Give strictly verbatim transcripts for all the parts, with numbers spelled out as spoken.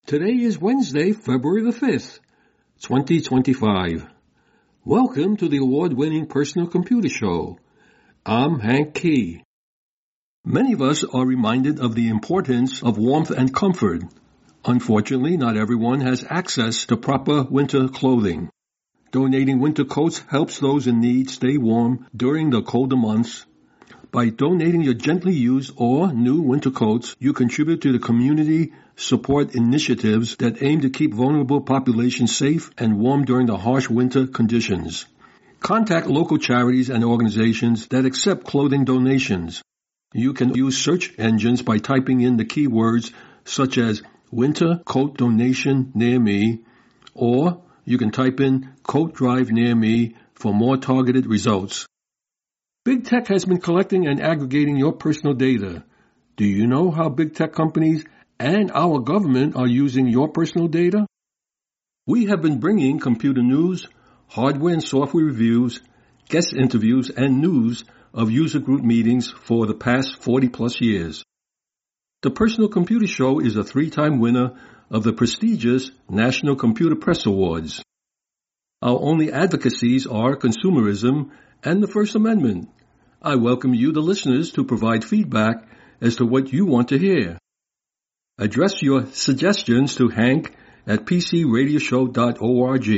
Today is Wednesday, February the fifth, twenty twenty-five. Welcome to the award-winning Personal Computer Show. I'm Hank Key. Many of us are reminded of the importance of warmth and comfort. Unfortunately, not everyone has access to proper winter clothing. Donating winter coats helps those in need stay warm during the colder months. By donating your gently used or new winter coats, you contribute to the community support initiatives that aim to keep vulnerable populations safe and warm during the harsh winter conditions. Contact local charities and organizations that accept clothing donations. You can use search engines by typing in the keywords such as winter coat donation near me, or you can type in coat drive near me for more targeted results. Big Tech has been collecting and aggregating your personal data. Do you know how big tech companies and our government are using your personal data? We have been bringing computer news, hardware and software reviews, guest interviews, and news of user group meetings for the past forty plus years. The Personal Computer Show is a three-time winner of the prestigious National Computer Press Awards. Our only advocacies are consumerism and the First Amendment. I welcome you, the listeners, to provide feedback as to what you want to hear. Address your suggestions to Hank at p c radio show dot org.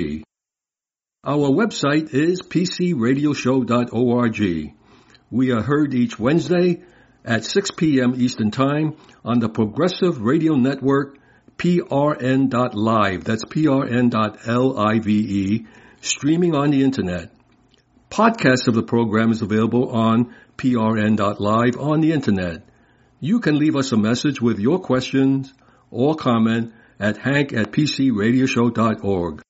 Our website is p c radio show dot org. We are heard each Wednesday at six p.m. Eastern Time on the Progressive Radio Network, P R N dot live. That's P R N dot live, streaming on the Internet. Podcasts of the program is available on P R N dot live on the Internet. You can leave us a message with your questions or comment at hank at p c radio show dot org.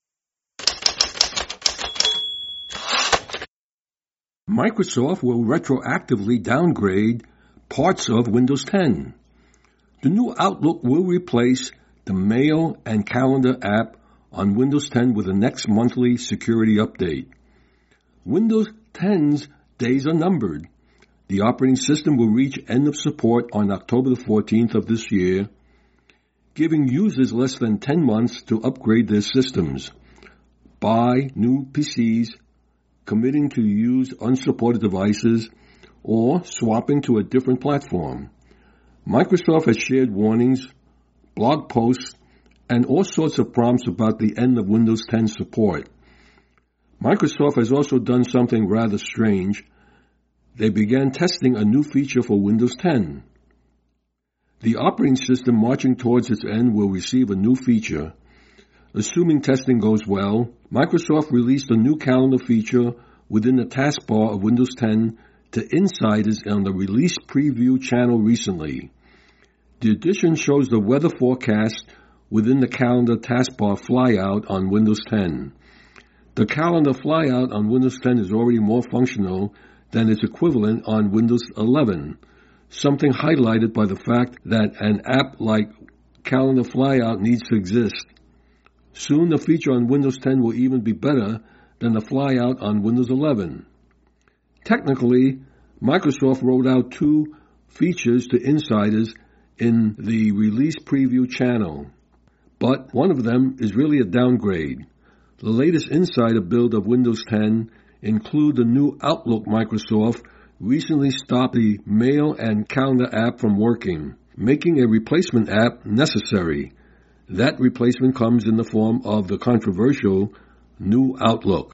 Microsoft will retroactively downgrade parts of Windows ten. The new Outlook will replace the Mail and Calendar app on Windows ten with the next monthly security update. Windows ten's days are numbered. The operating system will reach end of support on October the fourteenth of this year, giving users less than ten months to upgrade their systems, buy new P Cs, committing to use unsupported devices, or swapping to a different platform. Microsoft has shared warnings, blog posts, and all sorts of prompts about the end of Windows ten support. Microsoft has also done something rather strange. They began testing a new feature for Windows ten. The operating system marching towards its end will receive a new feature. Assuming testing goes well, Microsoft released a new calendar feature within the taskbar of Windows ten to insiders on the release preview channel recently. The addition shows the weather forecast within the calendar taskbar flyout on Windows ten. The calendar flyout on Windows ten is already more functional than its equivalent on Windows eleven, something highlighted by the fact that an app like Calendar Flyout needs to exist. Soon the feature on Windows ten will even be better than the flyout on Windows eleven. Technically, Microsoft rolled out two features to insiders in the release preview channel, but one of them is really a downgrade. The latest insider build of Windows ten include the new Outlook. Microsoft recently stopped the Mail and Calendar app from working, making a replacement app necessary. That replacement comes in the form of the controversial new Outlook.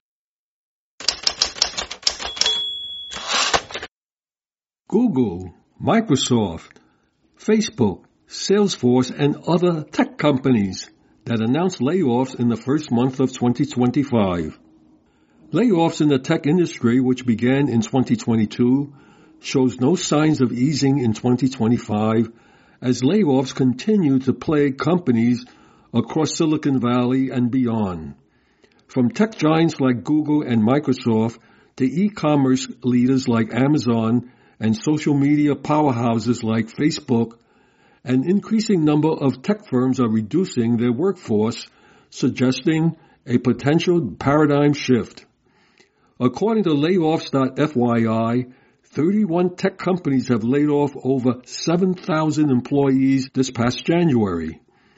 Google, Microsoft, Facebook, Salesforce, and other tech companies that announced layoffs in the first month of twenty twenty-five. Layoffs in the tech industry, which began in twenty twenty-two, shows no signs of easing in twenty twenty-five as layoffs continue to plague companies across Silicon Valley and beyond. From tech giants like Google and Microsoft to e-commerce leaders like Amazon and social media powerhouses like Facebook, an increasing number of tech firms are reducing their workforce, suggesting a potential paradigm shift. According to layoffs dot f y i, thirty-one tech companies have laid off over seven thousand employees this past January.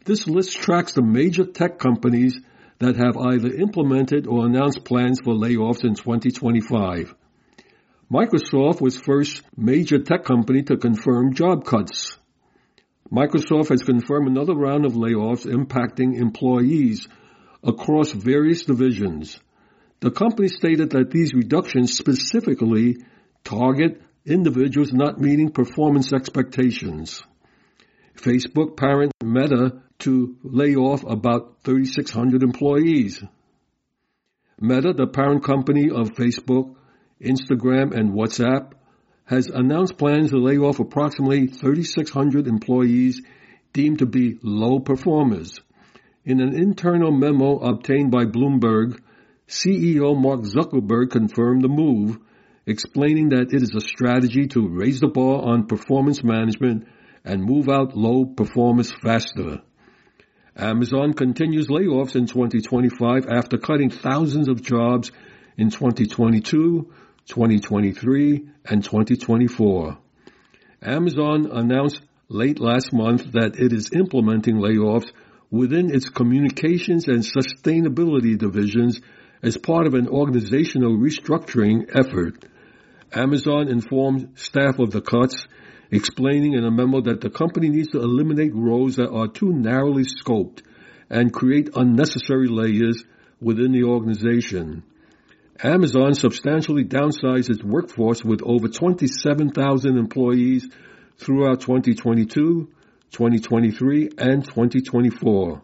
This list tracks the major tech companies that have either implemented or announced plans for layoffs in twenty twenty-five. Microsoft was first major tech company to confirm job cuts. Microsoft has confirmed another round of layoffs impacting employees across various divisions. The company stated that these reductions specifically target individuals not meeting performance expectations. Facebook parent Meta to lay off about three thousand six hundred employees. Meta, the parent company of Facebook, Instagram, and WhatsApp, has announced plans to lay off approximately three thousand six hundred employees deemed to be low performers. In an internal memo obtained by Bloomberg, C E O Mark Zuckerberg confirmed the move, explaining that it is a strategy to raise the bar on performance management and move out low performers faster. Amazon continues layoffs in twenty twenty-five after cutting thousands of jobs in twenty twenty-two, twenty twenty-three, and twenty twenty-four. Amazon announced late last month that it is implementing layoffs within its communications and sustainability divisions as part of an organizational restructuring effort. Amazon informed staff of the cuts, explaining in a memo that the company needs to eliminate roles that are too narrowly scoped and create unnecessary layers within the organization. Amazon substantially downsized its workforce with over twenty-seven thousand employees throughout twenty twenty-two, twenty twenty-three, and twenty twenty-four.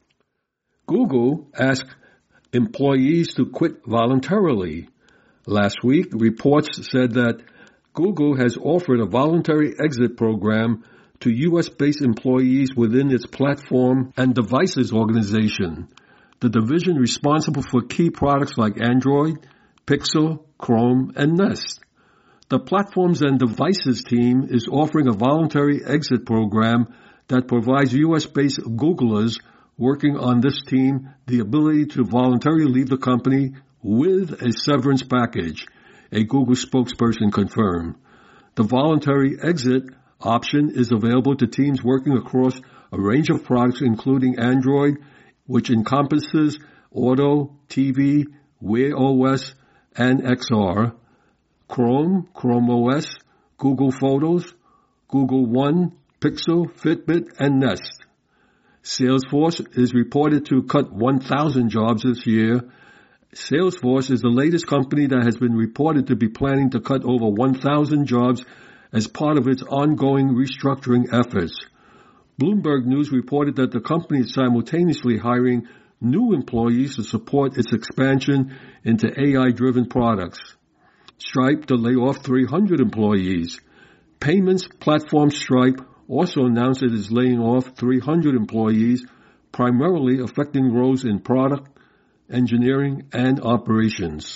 Google asked employees to quit voluntarily. Last week, reports said that Google has offered a voluntary exit program to U S-based employees within its platform and devices organization, the division responsible for key products like Android, Pixel, Chrome, and Nest. The platforms and devices team is offering a voluntary exit program that provides U S-based Googlers working on this team the ability to voluntarily leave the company with a severance package, a Google spokesperson confirmed. The voluntary exit option is available to teams working across a range of products including Android, which encompasses Auto, T V, Wear O S, and X R, Chrome, Chrome O S, Google Photos, Google One, Pixel, Fitbit, and Nest. Salesforce is reported to cut one thousand jobs this year. Salesforce is the latest company that has been reported to be planning to cut over one thousand jobs as part of its ongoing restructuring efforts. Bloomberg News reported that the company is simultaneously hiring new employees to support its expansion into A I-driven products. Stripe to lay off three hundred employees. Payments platform Stripe also announced it is laying off three hundred employees, primarily affecting roles in product, engineering, and operations.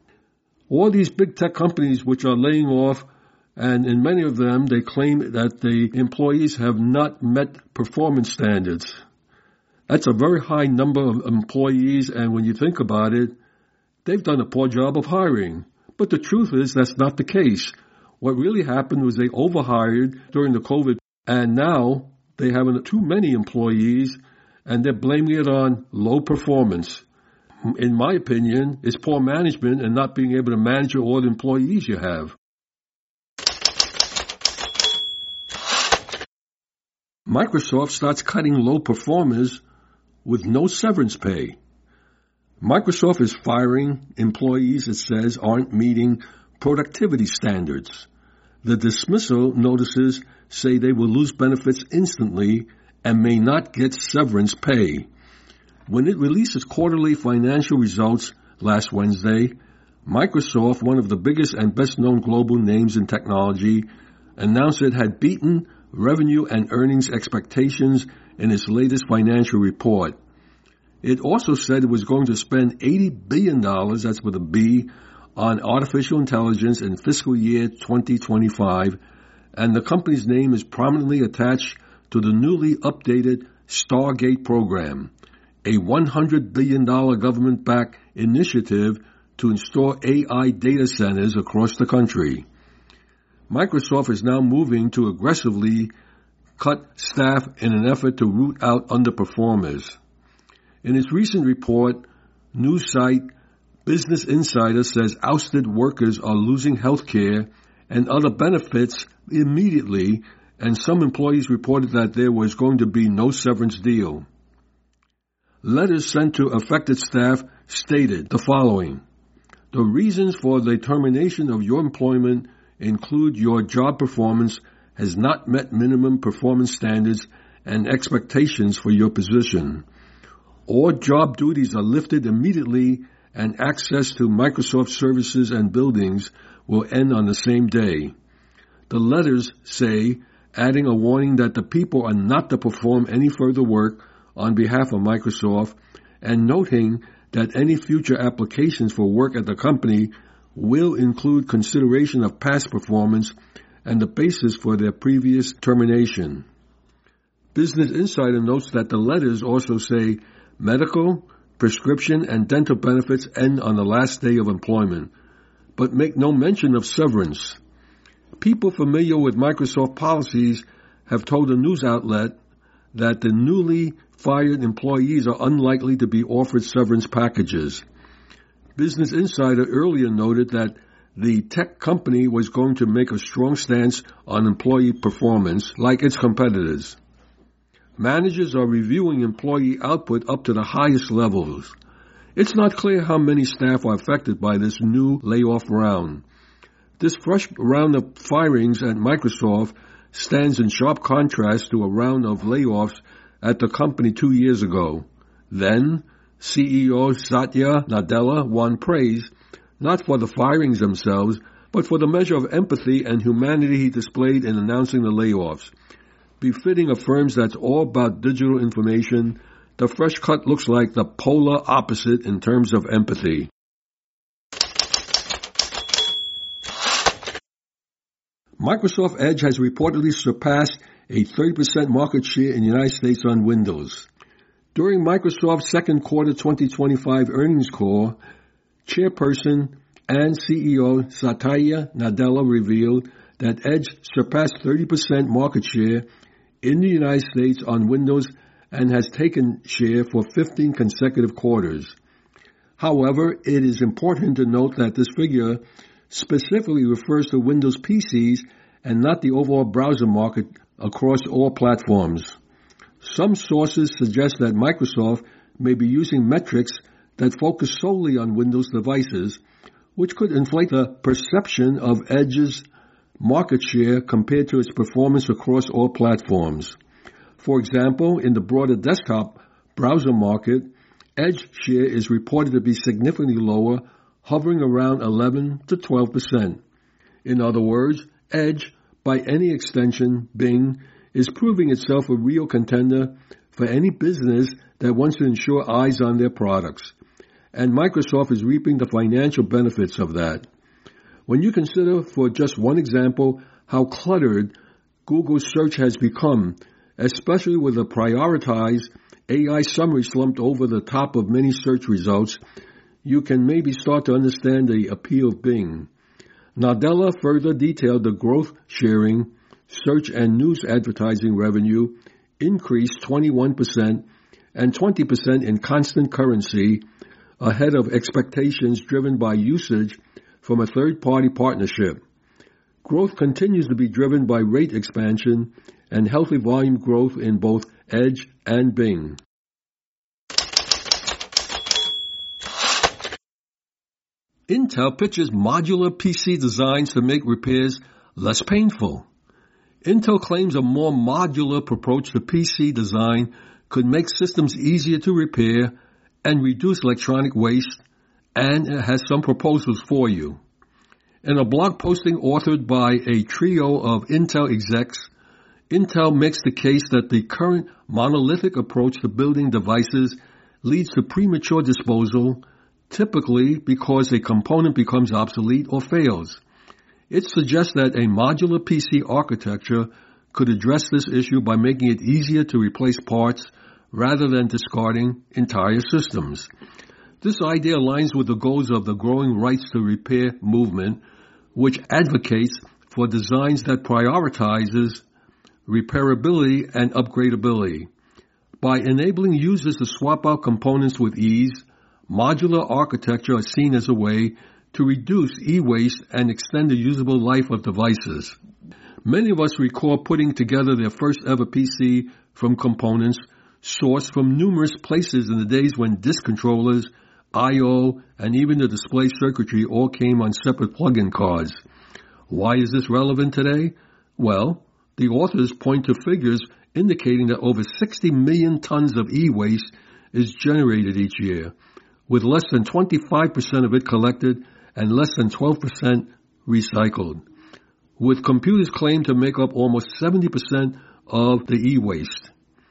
All these big tech companies which are laying off, and in many of them they claim that the employees have not met performance standards. That's a very high number of employees, and when you think about it, they've done a poor job of hiring. But the truth is that's not the case. What really happened was they overhired during the COVID, and now they have too many employees, and they're blaming it on low performance. In my opinion, it's poor management and not being able to manage all the employees you have. Microsoft starts cutting low performers with no severance pay. Microsoft is firing employees it says aren't meeting productivity standards. The dismissal notices say they will lose benefits instantly and may not get severance pay. When it released its quarterly financial results last Wednesday, Microsoft, one of the biggest and best-known global names in technology, announced it had beaten revenue and earnings expectations in its latest financial report. It also said it was going to spend eighty billion dollars, that's with a B, on artificial intelligence in fiscal year twenty twenty-five, and the company's name is prominently attached to the newly updated Stargate program, a one hundred billion dollars government-backed initiative to install A I data centers across the country. Microsoft is now moving to aggressively cut staff in an effort to root out underperformers. In its recent report, news site Business Insider says ousted workers are losing health care and other benefits immediately, and some employees reported that there was going to be no severance deal. Letters sent to affected staff stated the following: the reasons for the termination of your employment include your job performance has not met minimum performance standards and expectations for your position. All job duties are lifted immediately, and access to Microsoft services and buildings will end on the same day. The letters say, adding a warning that the people are not to perform any further work on behalf of Microsoft, and noting that any future applications for work at the company will include consideration of past performance and the basis for their previous termination. Business Insider notes that the letters also say medical, prescription, and dental benefits end on the last day of employment, but make no mention of severance. People familiar with Microsoft policies have told a news outlet that the newly fired employees are unlikely to be offered severance packages. Business Insider earlier noted that the tech company was going to make a strong stance on employee performance like its competitors. Managers are reviewing employee output up to the highest levels. It's not clear how many staff are affected by this new layoff round. This fresh round of firings at Microsoft stands in sharp contrast to a round of layoffs at the company two years ago. Then, C E O Satya Nadella won praise, not for the firings themselves, but for the measure of empathy and humanity he displayed in announcing the layoffs. Befitting of firms that's all about digital information, the fresh cut looks like the polar opposite in terms of empathy. Microsoft Edge has reportedly surpassed a thirty percent market share in the United States on Windows. During Microsoft's second quarter twenty twenty-five earnings call, Chairperson and C E O Satya Nadella revealed that Edge surpassed thirty percent market share in the United States on Windows and has taken share for fifteen consecutive quarters. However, it is important to note that this figure specifically refers to Windows P Cs and not the overall browser market across all platforms. Some sources suggest that Microsoft may be using metrics that focus solely on Windows devices, which could inflate the perception of Edge's market share compared to its performance across all platforms. For example, in the broader desktop browser market, Edge share is reported to be significantly lower, hovering around eleven to twelve percent. In other words, Edge, by any extension, Bing, is proving itself a real contender for any business that wants to ensure eyes on their products. And Microsoft is reaping the financial benefits of that. When you consider, for just one example, how cluttered Google search has become, especially with a prioritized A I summary slumped over the top of many search results, you can maybe start to understand the appeal of Bing. Nadella further detailed the growth sharing, search and news advertising revenue increased twenty-one percent and twenty percent in constant currency, ahead of expectations driven by usage from a third-party partnership. Growth continues to be driven by rate expansion and healthy volume growth in both Edge and Bing. Intel pitches modular P C designs to make repairs less painful. Intel claims a more modular approach to P C design could make systems easier to repair and reduce electronic waste, and it has some proposals for you. In a blog posting authored by a trio of Intel execs, Intel makes the case that the current monolithic approach to building devices leads to premature disposal, typically because a component becomes obsolete or fails. It suggests that a modular P C architecture could address this issue by making it easier to replace parts rather than discarding entire systems. This idea aligns with the goals of the growing rights to repair movement, which advocates for designs that prioritizes repairability, and upgradability. By enabling users to swap out components with ease, modular architecture is seen as a way to reduce e-waste and extend the usable life of devices. Many of us recall putting together their first ever P C from components sourced from numerous places in the days when disk controllers, I O, and even the display circuitry all came on separate plug-in cards. Why is this relevant today? Well, the authors point to figures indicating that over sixty million tons of e-waste is generated each year, with less than twenty-five percent of it collected and less than twelve percent recycled. With computers claimed to make up almost seventy percent of the e-waste.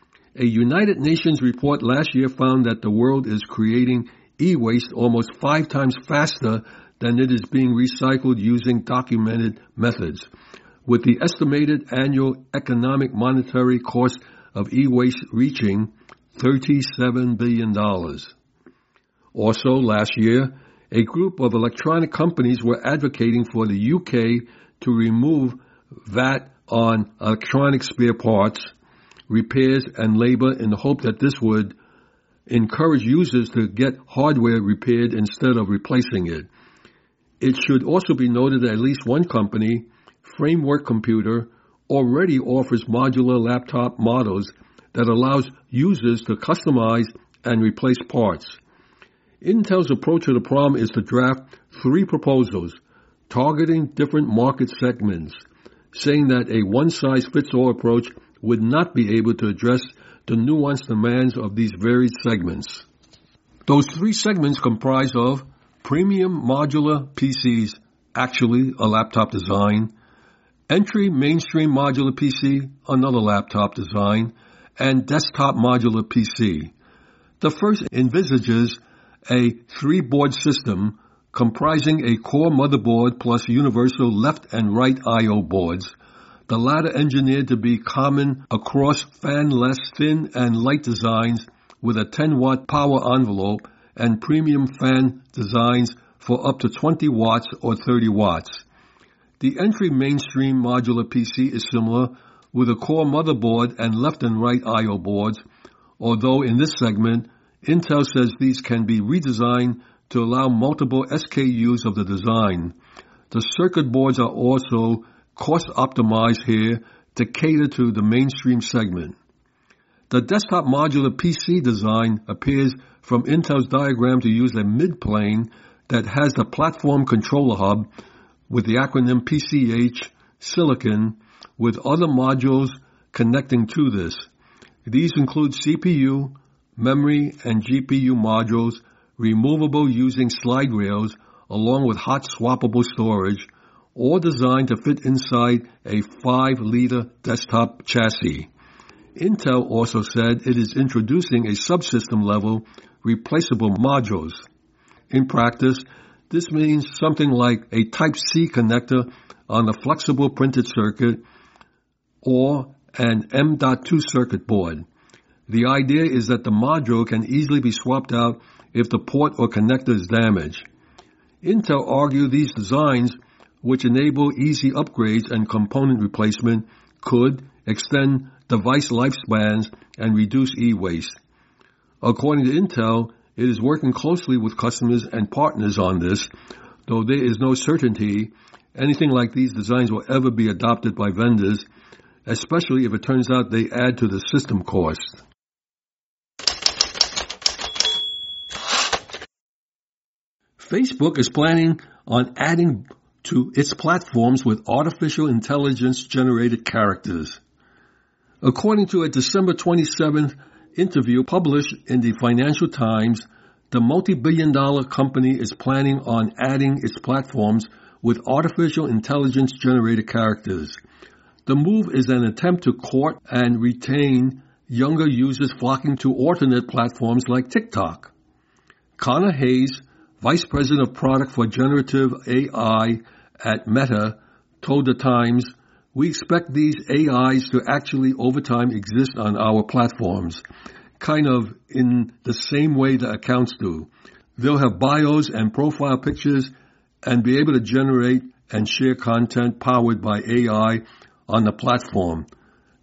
A United Nations report last year found that the world is creating e-waste almost five times faster than it is being recycled using documented methods, with the estimated annual economic monetary cost of e-waste reaching thirty-seven billion dollars. Also, last year, a group of electronic companies were advocating for the U K to remove V A T on electronic spare parts, repairs, and labor in the hope that this would encourage users to get hardware repaired instead of replacing it. It should also be noted that at least one company, Framework Computer, already offers modular laptop models that allows users to customize and replace parts. Intel's approach to the problem is to draft three proposals targeting different market segments, saying that a one-size-fits-all approach would not be able to address the nuanced demands of these varied segments. Those three segments comprise of premium modular P Cs, actually a laptop design, entry mainstream modular P C, another laptop design, and desktop modular P C. The first envisages a three-board system comprising a core motherboard plus universal left and right I O boards, the latter engineered to be common across fan-less thin and light designs with a ten watt power envelope and premium fan designs for up to twenty watts or thirty watts. The entry mainstream modular P C is similar with a core motherboard and left and right I O boards, although in this segment, Intel says these can be redesigned to allow multiple S K Us of the design. The circuit boards are also cost-optimized here to cater to the mainstream segment. The desktop modular P C design appears from Intel's diagram to use a mid-plane that has the platform controller hub with the acronym P C H silicon with other modules connecting to this. These include C P U, memory, and G P U modules, removable using slide rails, along with hot swappable storage, all designed to fit inside a five liter desktop chassis. Intel also said it is introducing a subsystem-level replaceable modules. In practice, this means something like a Type-C connector on a flexible printed circuit or an M dot two circuit board. The idea is that the module can easily be swapped out if the port or connector is damaged. Intel argued these designs, which enable easy upgrades and component replacement, could extend device lifespans and reduce e-waste. According to Intel, it is working closely with customers and partners on this, though there is no certainty anything like these designs will ever be adopted by vendors, especially if it turns out they add to the system cost. Facebook is planning on adding to its platforms with artificial intelligence-generated characters. According to a December twenty-seventh interview published in the Financial Times, the multi-billion dollar company is planning on adding its platforms with artificial intelligence-generated characters. The move is an attempt to court and retain younger users flocking to alternate platforms like TikTok. Connor Hayes, Vice President of Product for Generative A I at Meta, told the Times, "We expect these A Is to actually over time exist on our platforms, kind of in the same way that accounts do. They'll have bios and profile pictures and be able to generate and share content powered by A I on the platform.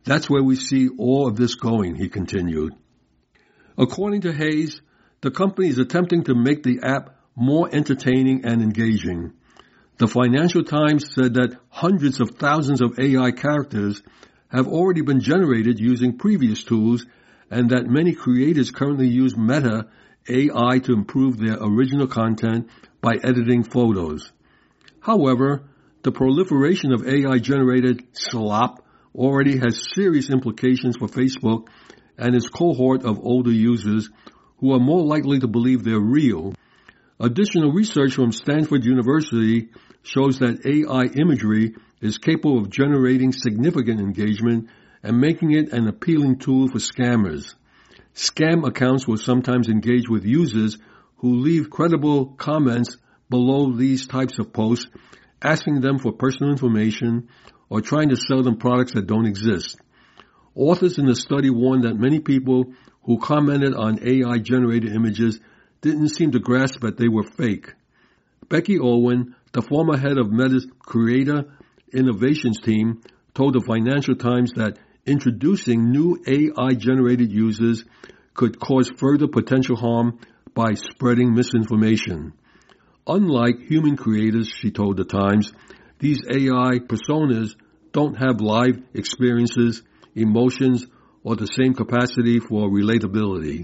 That's where we see all of this going, he continued. According to Hayes, the company is attempting to make the app more entertaining and engaging. The Financial Times said that hundreds of thousands of A I characters have already been generated using previous tools, and that many creators currently use Meta A I to improve their original content by editing photos. However, the proliferation of A I-generated slop already has serious implications for Facebook and its cohort of older users who are more likely to believe they're real. Additional research from Stanford University shows that A I imagery is capable of generating significant engagement and making it an appealing tool for scammers. Scam accounts will sometimes engage with users who leave credible comments below these types of posts, asking them for personal information or trying to sell them products that don't exist. Authors in the study warned that many people who commented on A I-generated images didn't seem to grasp that they were fake. Becky Owen, the former head of Meta's Creator Innovations team, told the Financial Times that introducing new A I-generated users could cause further potential harm by spreading misinformation. Unlike human creators, she told the Times, these A I personas don't have live experiences, emotions, or the same capacity for relatability.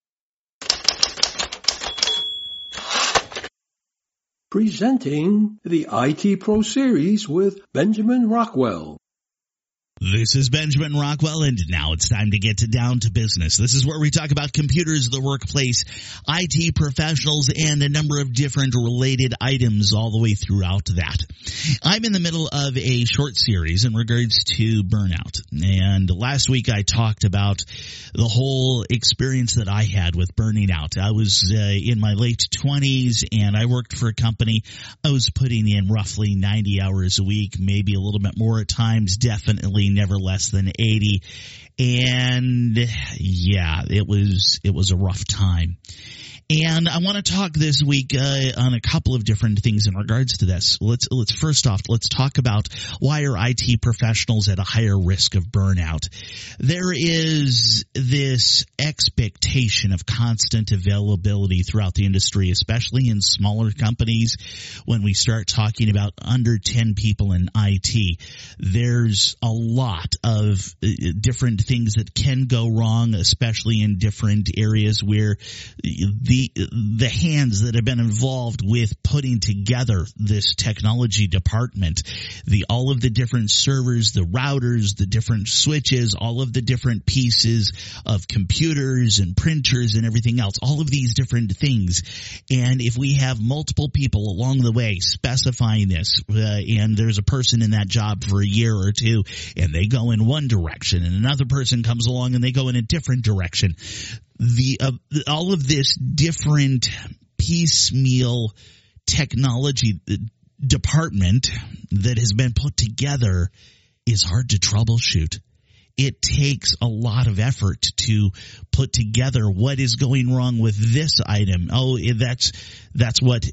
Presenting the I T Pro Series with Benjamin Rockwell. This is Benjamin Rockwell, and now it's time to get to down to business. This is where we talk about computers, the workplace, I T professionals, and a number of different related items all the way throughout that. I'm in the middle of a short series in regards to burnout, and last week I talked about the whole experience that I had with burning out. I was uh, in my late twenties, and I worked for a company. I was putting in roughly ninety hours a week, maybe a little bit more at times, definitely never less than eighty. And yeah, it was, it was a rough time. And I want to talk this week uh, on a couple of different things in regards to this. Let's let's first off, let's talk about why are I T professionals at a higher risk of burnout. There is this expectation of constant availability throughout the industry, especially in smaller companies. When we start talking about under ten people in I T, there's a lot of different things that can go wrong, especially in different areas where the The, the hands that have been involved with putting together this technology department, the all of the different servers, the routers, the different switches, all of the different pieces of computers and printers and everything else, all of these different things. And if we have multiple people along the way specifying this, uh, and there's a person in that job for a year or two, and they go in one direction, and another person comes along and they go in a different direction, The uh, all of this different piecemeal technology department that has been put together is hard to troubleshoot. It takes a lot of effort to put together what is going wrong with this item. Oh, that's that's what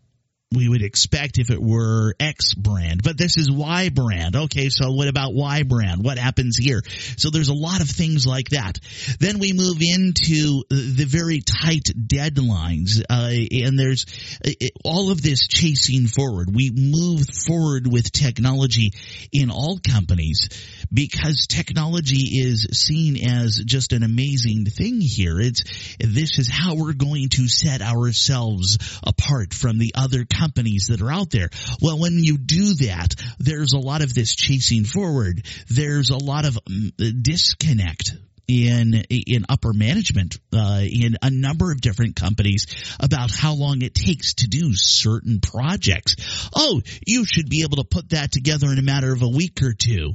we would expect if it were X brand, but this is Y brand. Okay, so what about Y brand? What happens here? So there's a lot of things like that. Then we move into the very tight deadlines, uh, and there's uh, all of this chasing forward. We move forward with technology in all companies because technology is seen as just an amazing thing here. It's this is how we're going to set ourselves apart from the other companies companies that are out there. Well, when you do that, there's a lot of this chasing forward. There's a lot of um, disconnect in in upper management uh, in a number of different companies about how long it takes to do certain projects. Oh, you should be able to put that together in a matter of a week or two.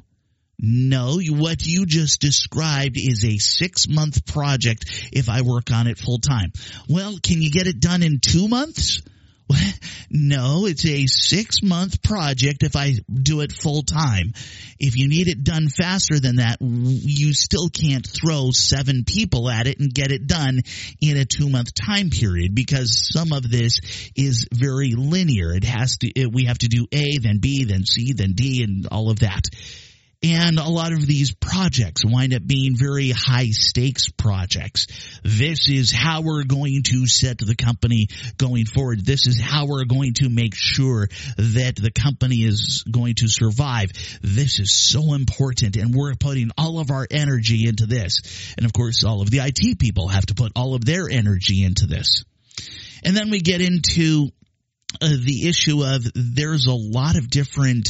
No, what you just described is a six-month project if I work on it full-time. Well, can you get it done in two months? No, it's a six-month project if I do it full-time. If you need it done faster than that, you still can't throw seven people at it and get it done in a two-month time period because some of this is very linear. It has to. It, we have to do A, then B, then C, then D, and all of that. And a lot of these projects wind up being very high-stakes projects. This is how we're going to set the company going forward. This is how we're going to make sure that the company is going to survive. This is so important, and we're putting all of our energy into this. And, of course, all of the I T people have to put all of their energy into this. And then we get into Uh, the issue of there's a lot of different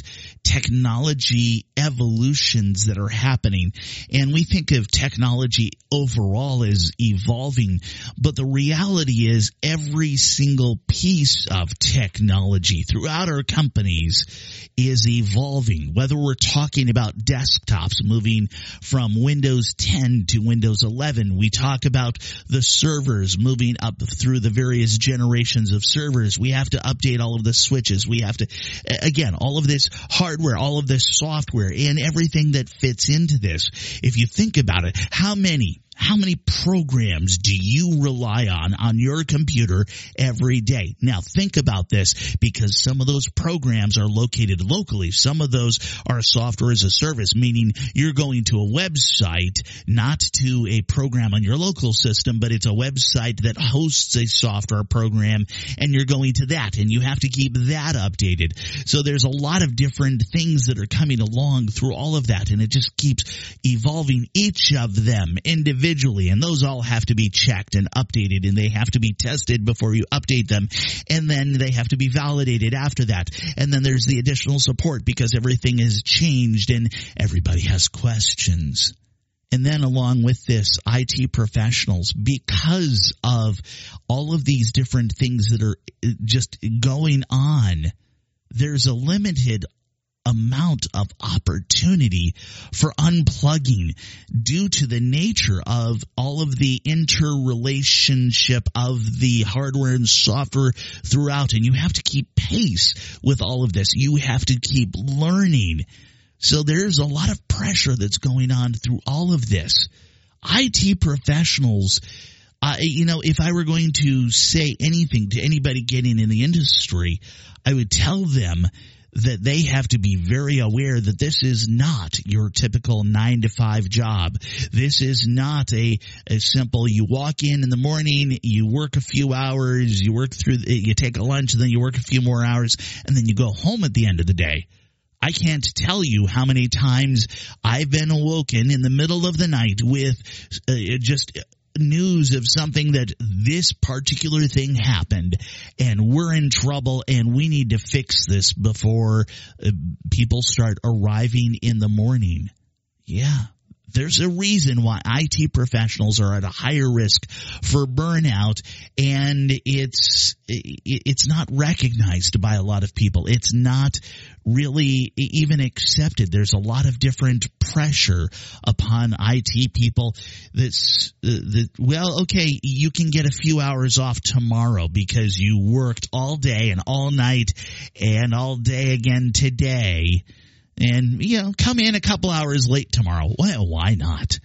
technology evolutions that are happening, and we think of technology overall as evolving, but the reality is every single piece of technology throughout our companies is evolving. Whether we're talking about desktops moving from Windows ten to Windows eleven, we talk about the servers moving up through the various generations of servers. We have to update all of the switches. We have to, again, all of this hardware, all of this software, and everything that fits into this. If you think about it, how many How many programs do you rely on on your computer every day? Now, think about this, because some of those programs are located locally. Some of those are software as a service, meaning you're going to a website, not to a program on your local system, but it's a website that hosts a software program, and you're going to that, and you have to keep that updated. So there's a lot of different things that are coming along through all of that, and it just keeps evolving, each of them individually. Individually, and those all have to be checked and updated, and they have to be tested before you update them, and then they have to be validated after that. And then there's the additional support, because everything has changed and everybody has questions. And then along with this, I T professionals, because of all of these different things that are just going on, there's a limited amount of opportunity for unplugging due to the nature of all of the interrelationship of the hardware and software throughout. And you have to keep pace with all of this. You have to keep learning. So there's a lot of pressure that's going on through all of this. I T professionals, uh, you know, if I were going to say anything to anybody getting in the industry, I would tell them that they have to be very aware that this is not your typical nine to five job. This is not a, a simple, you walk in in the morning, you work a few hours, you work through, you take a lunch, and then you work a few more hours, and then you go home at the end of the day. I can't tell you how many times I've been awoken in the middle of the night with uh, just news of something that this particular thing happened, and we're in trouble, and we need to fix this before uh, people start arriving in the morning. Yeah, there's a reason why I T professionals are at a higher risk for burnout, and it's it's not recognized by a lot of people. It's not really even accepted. There's a lot of different pressure upon I T people that's, uh, that, well, okay, you can get a few hours off tomorrow because you worked all day and all night and all day again today. And, you know, come in a couple hours late tomorrow. Well, why not?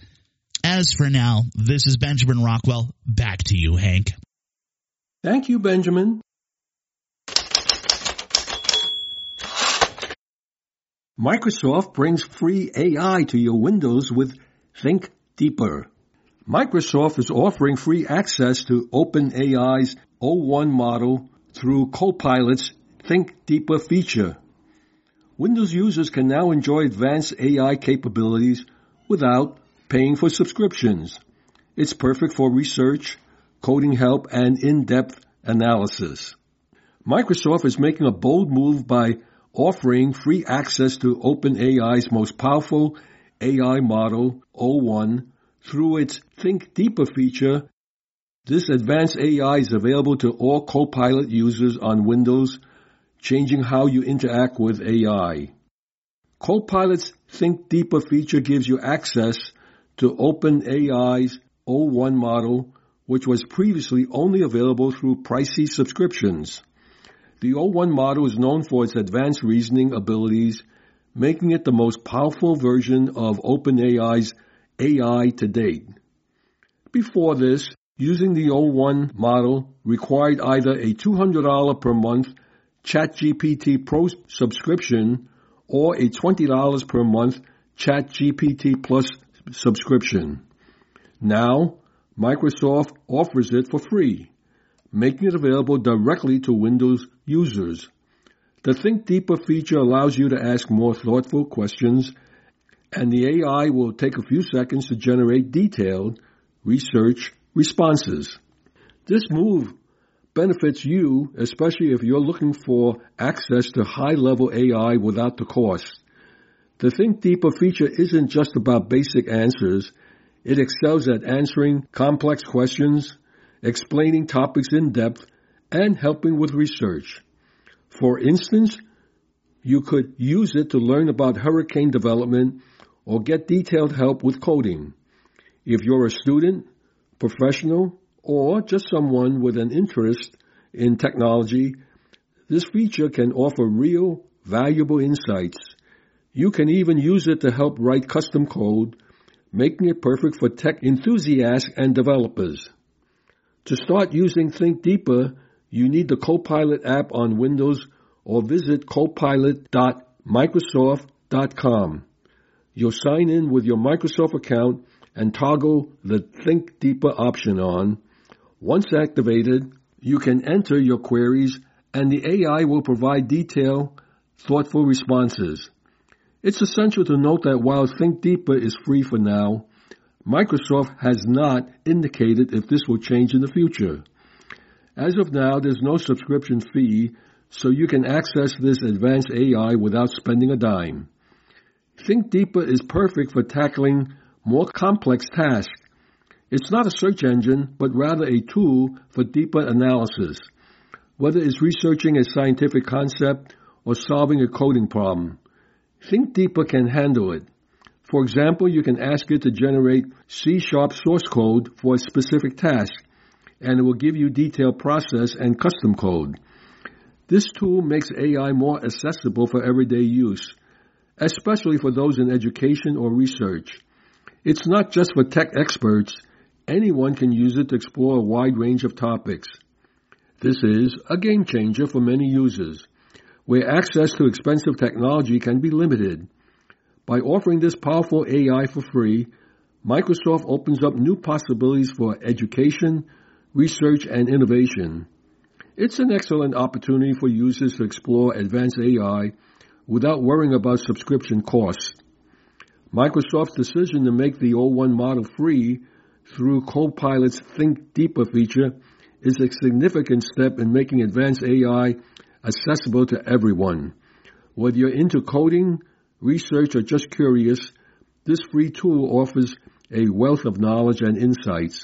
As for now, this is Benjamin Rockwell. Back to you, Hank. Thank you, Benjamin. Microsoft brings free A I to your Windows with Think Deeper. Microsoft is offering free access to OpenAI's O one model through Copilot's Think Deeper feature. Windows users can now enjoy advanced A I capabilities without paying for subscriptions. It's perfect for research, coding help, and in-depth analysis. Microsoft is making a bold move by offering free access to OpenAI's most powerful A I model, O one, through its Think Deeper feature. This advanced A I is available to all Copilot users on Windows, changing how you interact with A I. Copilot's Think Deeper feature gives you access to OpenAI's O one model, which was previously only available through pricey subscriptions. The O one model is known for its advanced reasoning abilities, making it the most powerful version of OpenAI's A I to date. Before this, using the O one model required either a two hundred dollars per month ChatGPT Pro subscription or a twenty dollars per month ChatGPT Plus subscription. Now, Microsoft offers it for free, making it available directly to Windows users. The Think Deeper feature allows you to ask more thoughtful questions, and the A I will take a few seconds to generate detailed research responses. This move benefits you, especially if you're looking for access to high-level A I without the cost. The Think Deeper feature isn't just about basic answers. It excels at answering complex questions, explaining topics in depth, and helping with research. For instance, you could use it to learn about hurricane development or get detailed help with coding. If you're a student, professional, or just someone with an interest in technology, this feature can offer real, valuable insights. You can even use it to help write custom code, making it perfect for tech enthusiasts and developers. To start using Think Deeper, you need the Copilot app on Windows or visit copilot dot microsoft dot com. You'll sign in with your Microsoft account and toggle the Think Deeper option on. Once activated, you can enter your queries and the A I will provide detailed, thoughtful responses. It's essential to note that while Think Deeper is free for now, Microsoft has not indicated if this will change in the future. As of now, there's no subscription fee, so you can access this advanced A I without spending a dime. Think Deeper is perfect for tackling more complex tasks. It's not a search engine, but rather a tool for deeper analysis, whether it's researching a scientific concept or solving a coding problem. Think Deeper can handle it. For example, you can ask it to generate C sharp source code for a specific task, and it will give you detailed process and custom code. This tool makes A I more accessible for everyday use, especially for those in education or research. It's not just for tech experts. Anyone can use it to explore a wide range of topics. This is a game changer for many users, where access to expensive technology can be limited. By offering this powerful A I for free, Microsoft opens up new possibilities for education, research, and innovation. It's an excellent opportunity for users to explore advanced A I without worrying about subscription costs. Microsoft's decision to make the O one model free through Copilot's Think Deeper feature is a significant step in making advanced A I accessible to everyone. Whether you're into coding, research, or just curious, this free tool offers a wealth of knowledge and insights.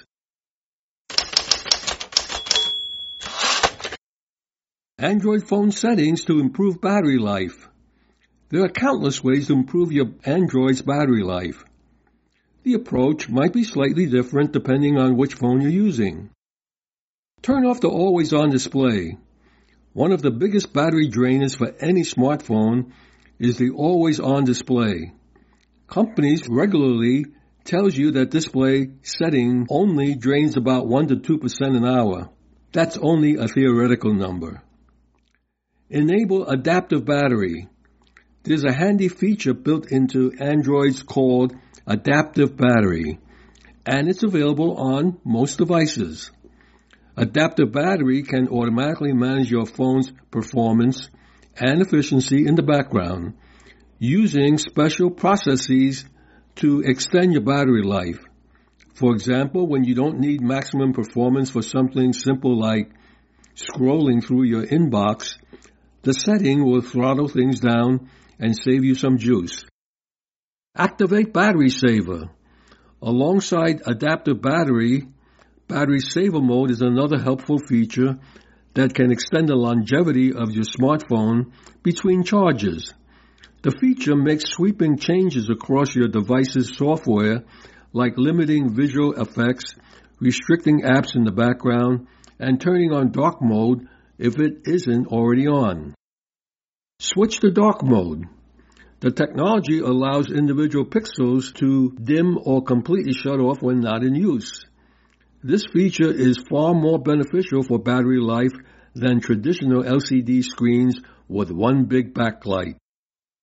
Android phone settings to improve battery life. There are countless ways to improve your Android's battery life. The approach might be slightly different depending on which phone you're using. Turn off the always-on display. One of the biggest battery drainers for any smartphone is the always-on display. Companies regularly tell you that display setting only drains about one to two percent an hour. That's only a theoretical number. Enable adaptive battery. There's a handy feature built into Androids called Adaptive Battery, and it's available on most devices. Adaptive Battery can automatically manage your phone's performance and efficiency in the background, using special processes to extend your battery life. For example, when you don't need maximum performance for something simple like scrolling through your inbox, the setting will throttle things down and save you some juice. Activate Battery Saver. Alongside Adaptive Battery, Battery Saver Mode is another helpful feature that can extend the longevity of your smartphone between charges. The feature makes sweeping changes across your device's software, like limiting visual effects, restricting apps in the background, and turning on dark mode if it isn't already on. Switch to dark mode. The technology allows individual pixels to dim or completely shut off when not in use. This feature is far more beneficial for battery life than traditional L C D screens with one big backlight.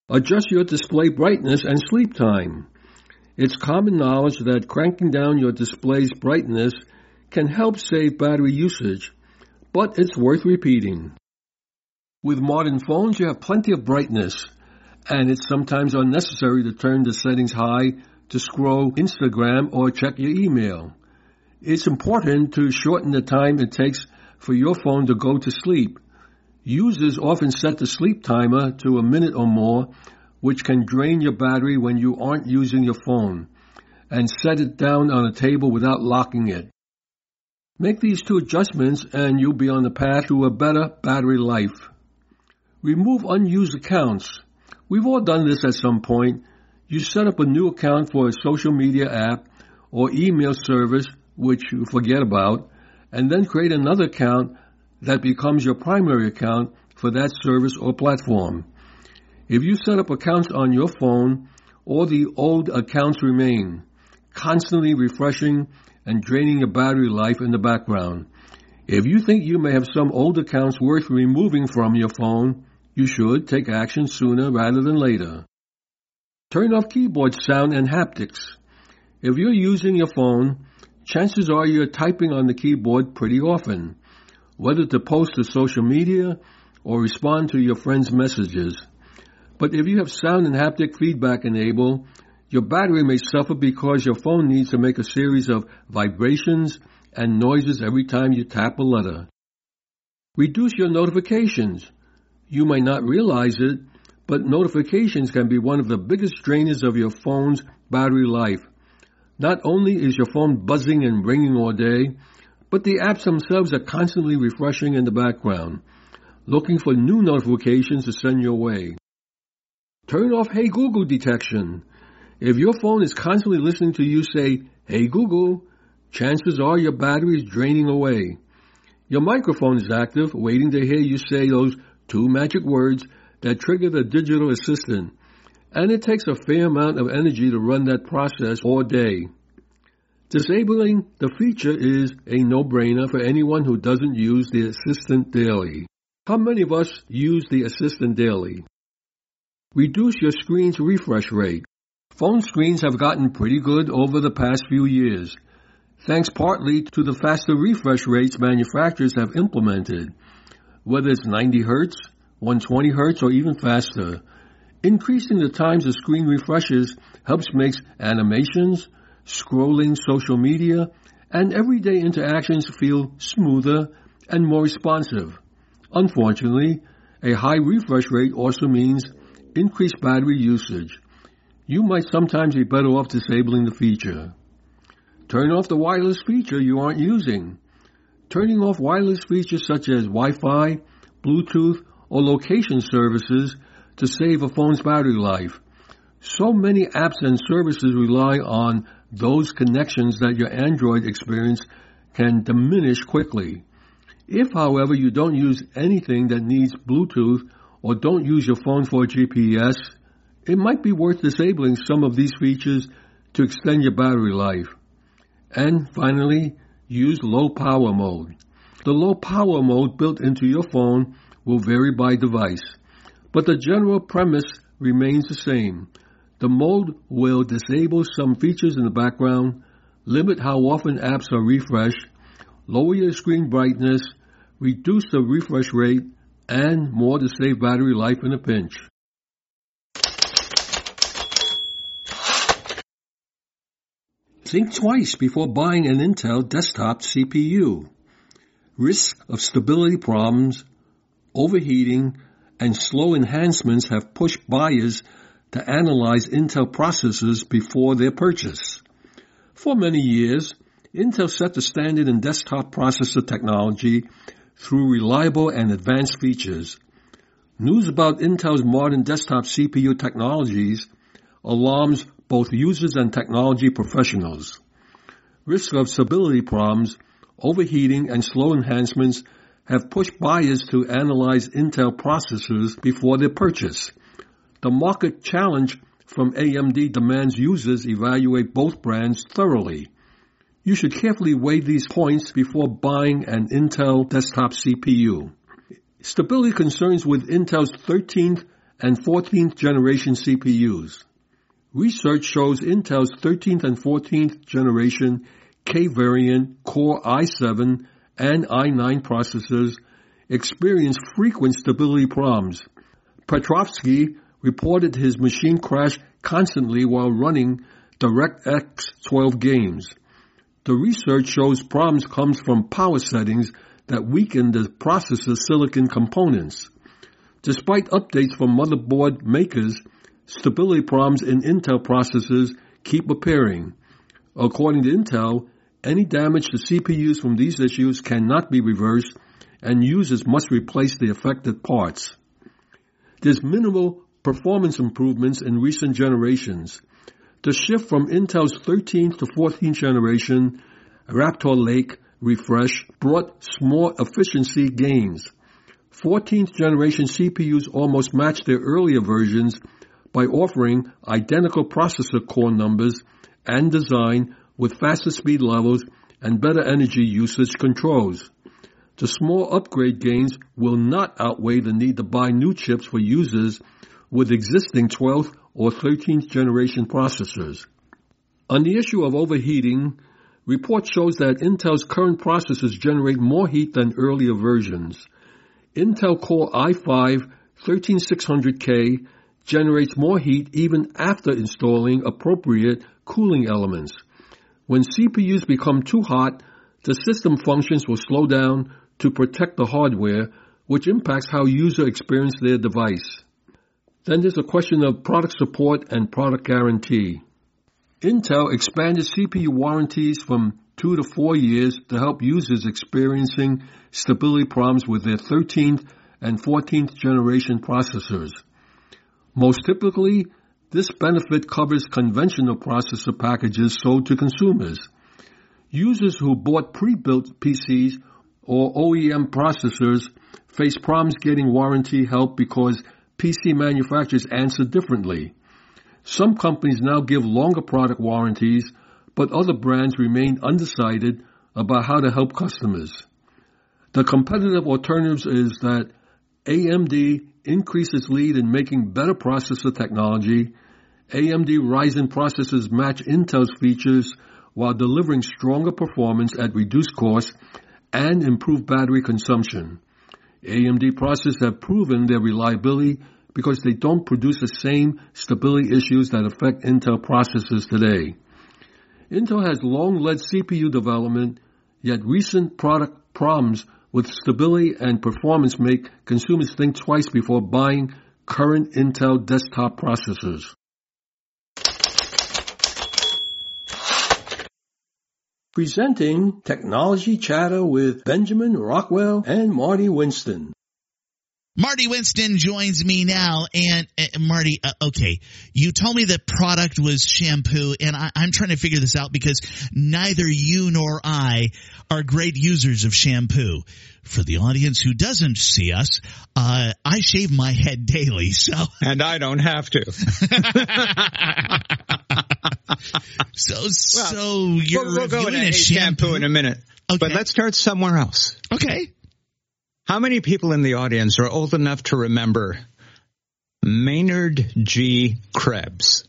Adjust your display brightness and sleep time. It's common knowledge that cranking down your display's brightness can help save battery usage, but it's worth repeating. With modern phones, you have plenty of brightness, and it's sometimes unnecessary to turn the settings high to scroll Instagram or check your email. It's important to shorten the time it takes for your phone to go to sleep. Users often set the sleep timer to a minute or more, which can drain your battery when you aren't using your phone, and set it down on a table without locking it. Make these two adjustments and you'll be on the path to a better battery life. Remove unused accounts. We've all done this at some point. You set up a new account for a social media app or email service which you forget about, and then create another account that becomes your primary account for that service or platform. If you set up accounts on your phone, all the old accounts remain, constantly refreshing and draining your battery life in the background. If you think you may have some old accounts worth removing from your phone, you should take action sooner rather than later. Turn off keyboard sound and haptics. If you're using your phone, chances are you're typing on the keyboard pretty often, whether to post to social media or respond to your friends' messages. But if you have sound and haptic feedback enabled, your battery may suffer because your phone needs to make a series of vibrations and noises every time you tap a letter. Reduce your notifications. You might not realize it, but notifications can be one of the biggest drainers of your phone's battery life. Not only is your phone buzzing and ringing all day, but the apps themselves are constantly refreshing in the background, looking for new notifications to send your way. Turn off Hey Google detection. If your phone is constantly listening to you say, Hey Google, chances are your battery is draining away. Your microphone is active, waiting to hear you say those two magic words that trigger the digital assistant, and it takes a fair amount of energy to run that process all day. Disabling the feature is a no-brainer for anyone who doesn't use the assistant daily. How many of us use the assistant daily? Reduce your screen's refresh rate. Phone screens have gotten pretty good over the past few years, thanks partly to the faster refresh rates manufacturers have implemented, whether it's ninety hertz, one hundred twenty hertz, or even faster. Increasing the times the screen refreshes helps make animations, scrolling social media, and everyday interactions feel smoother and more responsive. Unfortunately, a high refresh rate also means increased battery usage. You might sometimes be better off disabling the feature. Turn off the wireless feature you aren't using. Turning off wireless features such as Wi-Fi, Bluetooth, or location services to save a phone's battery life. So many apps and services rely on those connections that your Android experience can diminish quickly. If, however, you don't use anything that needs Bluetooth or don't use your phone for G P S, it might be worth disabling some of these features to extend your battery life. And finally, use low power mode. The low power mode built into your phone will vary by device, but the general premise remains the same. The mode will disable some features in the background, limit how often apps are refreshed, lower your screen brightness, reduce the refresh rate, and more to save battery life in a pinch. Think twice before buying an Intel desktop C P U. Risk of stability problems, overheating, and slow enhancements have pushed buyers to analyze Intel processors before their purchase. For many years, Intel set the standard in desktop processor technology through reliable and advanced features. News about Intel's modern desktop C P U technologies alarms both users and technology professionals. Risk of stability problems, overheating, and slow enhancements have pushed buyers to analyze Intel processors before their purchase. The market challenge from A M D demands users evaluate both brands thoroughly. You should carefully weigh these points before buying an Intel desktop C P U. Stability concerns with Intel's thirteenth and fourteenth generation C P Us. Research shows Intel's thirteenth and fourteenth generation K-variant Core i seven and i nine processors experience frequent stability problems. Petrovsky reported his machine crashed constantly while running DirectX twelve games. The research shows problems comes from power settings that weaken the processor's silicon components. Despite updates from motherboard makers, stability problems in Intel processors keep appearing. According to Intel, any damage to C P Us from these issues cannot be reversed, and users must replace the affected parts. There's minimal performance improvements in recent generations. The shift from Intel's thirteenth to fourteenth generation Raptor Lake refresh brought small efficiency gains. fourteenth generation C P Us almost matched their earlier versions by offering identical processor core numbers and design with faster speed levels and better energy usage controls. The small upgrade gains will not outweigh the need to buy new chips for users with existing twelfth or thirteenth generation processors. On the issue of overheating, report shows that Intel's current processors generate more heat than earlier versions. Intel Core i five thirteen six hundred K generates more heat even after installing appropriate cooling elements. When C P Us become too hot, the system functions will slow down to protect the hardware, which impacts how users experience their device. Then there's a question of product support and product guarantee. Intel expanded C P U warranties from two to four years to help users experiencing stability problems with their thirteenth and fourteenth generation processors. Most typically, this benefit covers conventional processor packages sold to consumers. Users who bought pre-built P Cs or O E M processors face problems getting warranty help because P C manufacturers answer differently. Some companies now give longer product warranties, but other brands remain undecided about how to help customers. The competitive alternatives is that A M D increases lead in making better processor technology. A M D Ryzen processors match Intel's features while delivering stronger performance at reduced cost and improved battery consumption. A M D processors have proven their reliability because they don't produce the same stability issues that affect Intel processors today. Intel has long led C P U development, yet recent product problems with stability and performance make consumers think twice before buying current Intel desktop processors. Presenting Technology Chatter with Benjamin Rockwell and Marty Winston. Marty Winston joins me now, and uh, Marty, uh, okay, you told me the product was shampoo, and I, I'm trying to figure this out because neither you nor I are great users of shampoo. For the audience who doesn't see us, uh, I shave my head daily, so. And I don't have to. so, well, so you're we'll, we'll go into a shampoo. shampoo in a minute. Okay. But let's start somewhere else. Okay. How many people in the audience are old enough to remember Maynard G. Krebs?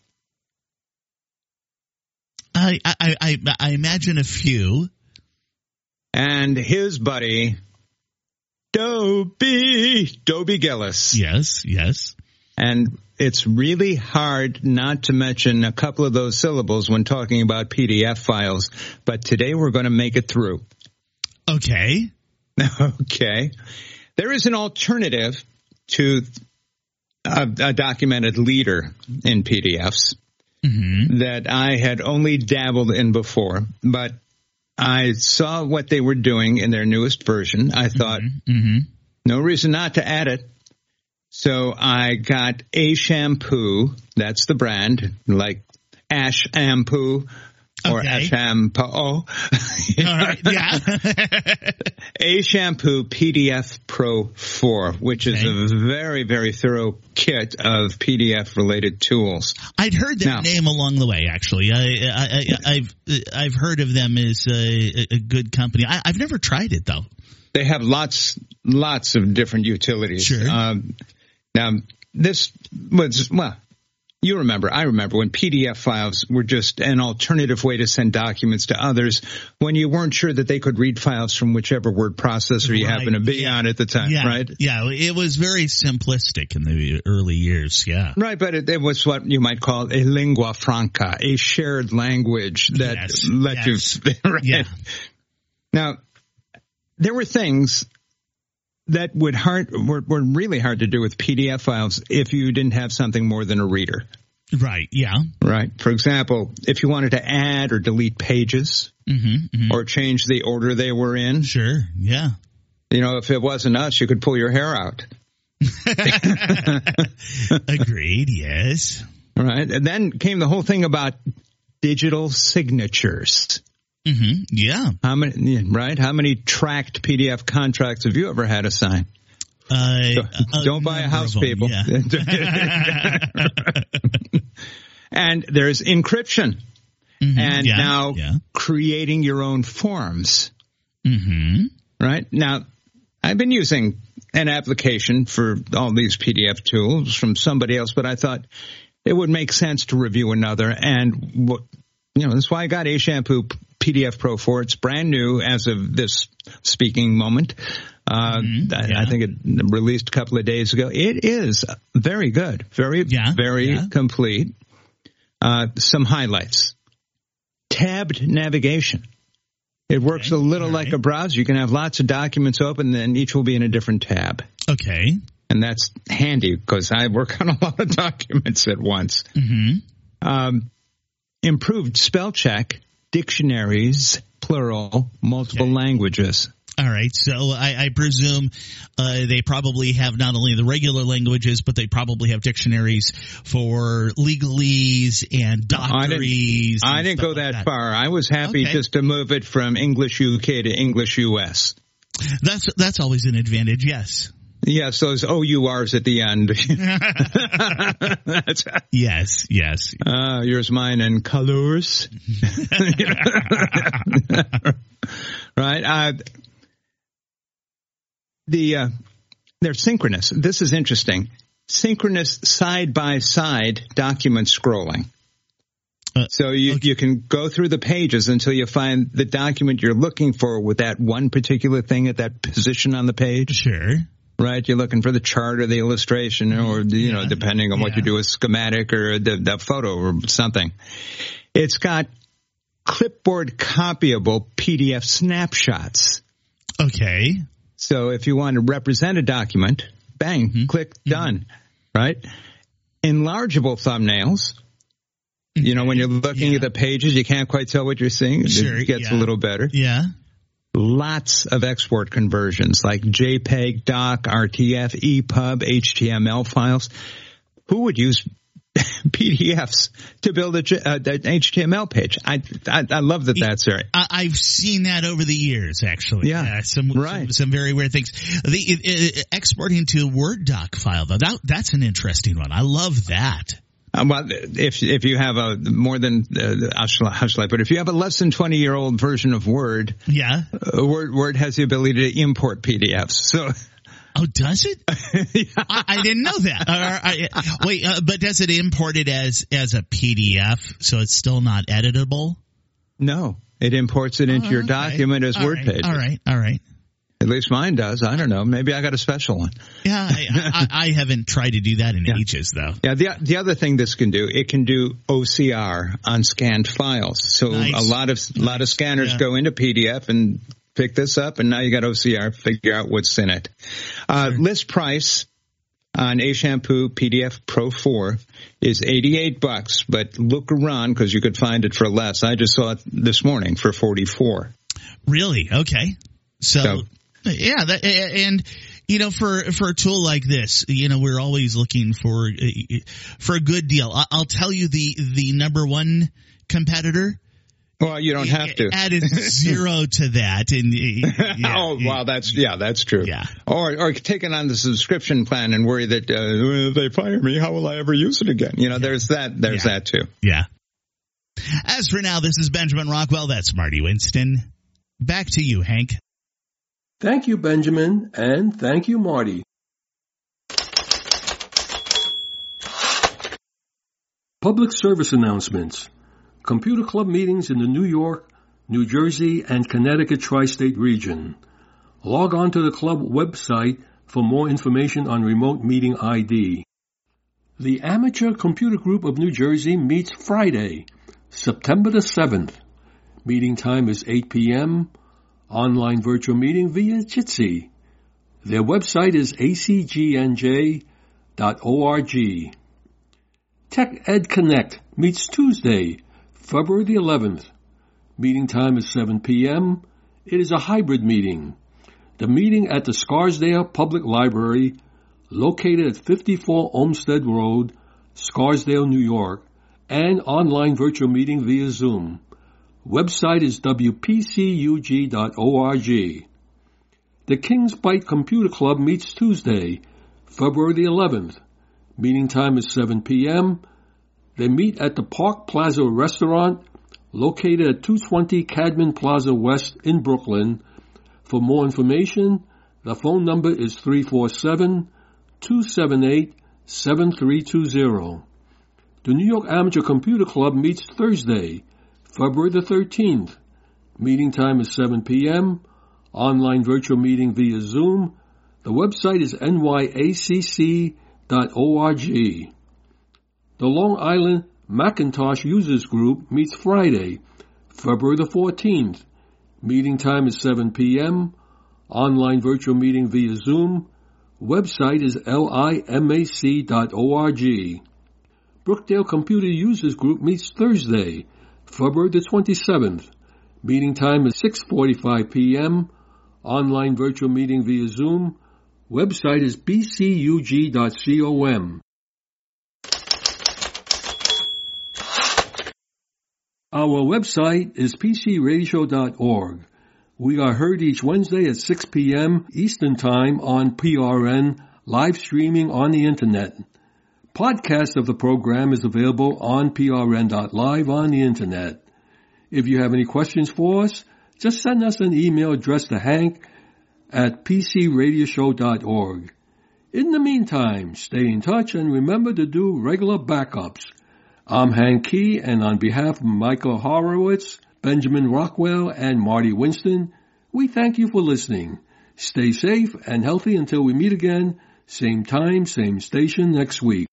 I, I, I, I imagine a few. And his buddy, Dobie, Dobie Gillis. Yes, yes. And it's really hard not to mention a couple of those syllables when talking about P D F files, but today we're going to make it through. Okay. Okay. There is an alternative to a, a documented leader in P D Fs mm-hmm. that I had only dabbled in before, but I saw what they were doing in their newest version. I thought, mm-hmm. Mm-hmm. no reason not to add it. So I got A Shampoo. That's the brand, like Ash Shampoo. Or okay. Shampoo. All right, yeah. A Shampoo P D F Pro four, which okay. is a very, very thorough kit of P D F-related tools. I'd heard that now, name along the way, actually. I, I, I, I've I've heard of them as a, a good company. I, I've never tried it, though. They have lots, lots of different utilities. Sure. Um, now, this was, well, you remember, I remember when P D F files were just an alternative way to send documents to others when you weren't sure that they could read files from whichever word processor you Right. happen to be Yeah. on at the time, Yeah, right? yeah, it was very simplistic in the early years, yeah. Right, but it, it was what you might call a lingua franca, a shared language that Yes, let yes. you, right? Yeah. Now, there were things that would hard were, were really hard to do with P D F files if you didn't have something more than a reader. Right, yeah. Right. For example, if you wanted to add or delete pages Mm-hmm, mm-hmm. or change the order they were in, Sure, yeah. you know, if it wasn't us, you could pull your hair out. Agreed, yes. Right. And then came the whole thing about digital signatures. Mm-hmm, yeah. How many, right? How many tracked P D F contracts have you ever had to sign? Uh, Don't buy a house, them, people. Yeah. And there's encryption. Mm-hmm, And yeah, now yeah. creating your own forms. Mm-hmm. Right? Now, I've been using an application for all these P D F tools from somebody else, but I thought it would make sense to review another. And, what, you know, that's why I got A Shampoo P D F Pro four. It's brand new as of this speaking moment. Uh, Mm-hmm, I, yeah. I think it released a couple of days ago. It is very good, very, Yeah, very yeah. complete. Uh, some highlights. Tabbed navigation. It works Okay, a little all like right. a browser. You can have lots of documents open, and each will be in a different tab. Okay. And that's handy because I work on a lot of documents at once. Mm-hmm. Um, improved spell check, dictionaries, plural, multiple Okay. languages. All right, so I, I presume uh, they probably have not only the regular languages, but they probably have dictionaries for legalese and I didn't, doctories. and I didn't stuff go like that, far. I was happy Okay. just to move it from English U K to English U S. That's that's always an advantage. Yes. Yes, those O U Rs at the end. That's, Yes. Yes. uh, yours, mine, and colors. Right? Uh, the uh, they're synchronous. This is interesting. Synchronous side-by-side document scrolling. Uh, So you, okay. you can go through the pages until you find the document you're looking for with that one particular thing at that position on the page. Sure. Right, you're looking for the chart or the illustration, or you Yeah, know, depending on what yeah. you do, a schematic or the, the photo or something. It's got clipboard copyable P D F snapshots. Okay. So if you want to represent a document, bang, Mm-hmm. click done. Right, enlargeable thumbnails. You know, when you're looking Yeah. at the pages, you can't quite tell what you're seeing. Sure, It gets yeah. a little better. Yeah. Lots of export conversions like JPEG, doc, R T F, E P U B, H T M L files. Who would use P D Fs to build a, J- uh, an H T M L page? I, I I love that that's there. I, I've seen that over the years, actually. Yeah, some, right. some some very weird things. The uh, exporting to a Word doc file, though, that that's an interesting one. I love that. Um, well, if if you have a more than uh, how shall I- how shall I put it? If you have a less than twenty year old version of Word, Yeah. uh, Word Word has the ability to import P D Fs. So. Oh, does it? Yeah. I, I didn't know that. Uh, I, wait, uh, but does it import it as as a P D F, so it's still not editable? No, it imports it into Oh, your okay. document as All Word right, pages. All right, all right. At least mine does. I don't know. Maybe I got a special one. Yeah, I, I, I haven't tried to do that in Yeah. ages, though. Yeah, the the other thing this can do, it can do O C R on scanned files. So Nice. a lot of a lot of scanners Yeah. go into P D F and pick this up, and now you got O C R. Figure out what's in it. Uh, list price on A Shampoo P D F Pro four is eighty-eight bucks, but look around because you could find it for less. I just saw it this morning for forty-four. Really? Okay. So, So- yeah, that, and you know, for for a tool like this, you know, we're always looking for uh, for a good deal. I, I'll tell you the the number one competitor. Well, you don't have to. Added zero to that, and uh, yeah, oh, wow, that's yeah, that's true. Yeah. Or or taking on the subscription plan and worry that uh, well, if they fire me, how will I ever use it again? You know, there's that. There's Yeah. that too. yeah. As for now, this is Benjamin Rockwell. That's Marty Winston. Back to you, Hank. Thank you, Benjamin, and thank you, Marty. Public service announcements. Computer Club meetings in the New York, New Jersey, and Connecticut tri-state region. Log on to the club website for more information on remote meeting I D. The Amateur Computer Group of New Jersey meets Friday, September the seventh. Meeting time is eight p.m. Online virtual meeting via Jitsi. Their website is a c g n j dot org. Tech Ed Connect meets Tuesday, February the eleventh. Meeting time is seven p.m. It is a hybrid meeting. The meeting at the Scarsdale Public Library, located at fifty-four Olmsted Road, Scarsdale, New York, and online virtual meeting via Zoom. Website is w p c u g dot org. The King's Bite Computer Club meets Tuesday, February the eleventh. Meeting time is seven p.m. They meet at the Park Plaza Restaurant, located at two twenty Cadman Plaza West in Brooklyn. For more information, the phone number is three four seven, two seven eight, seven three two zero. The New York Amateur Computer Club meets Thursday, February the thirteenth. Meeting time is seven p.m. Online virtual meeting via Zoom. The website is n y a c c dot org. The Long Island Macintosh Users Group meets Friday, February the fourteenth. Meeting time is seven p.m. Online virtual meeting via Zoom. Website is limac dot org. Brookdale Computer Users Group meets Thursday, February the twenty-seventh. Meeting time is six forty-five p.m. Online virtual meeting via Zoom. Website is b c u g dot com. Our website is p c radio dot org. We are heard each Wednesday at six p.m. Eastern Time on P R N, live streaming on the Internet. Podcast of the program is available on p r n dot live on the Internet. If you have any questions for us, just send us an email addressed to Hank at p c radio show dot org. In the meantime, stay in touch and remember to do regular backups. I'm Hank Key, and on behalf of Michael Horowitz, Benjamin Rockwell, and Marty Winston, we thank you for listening. Stay safe and healthy until we meet again, same time, same station next week.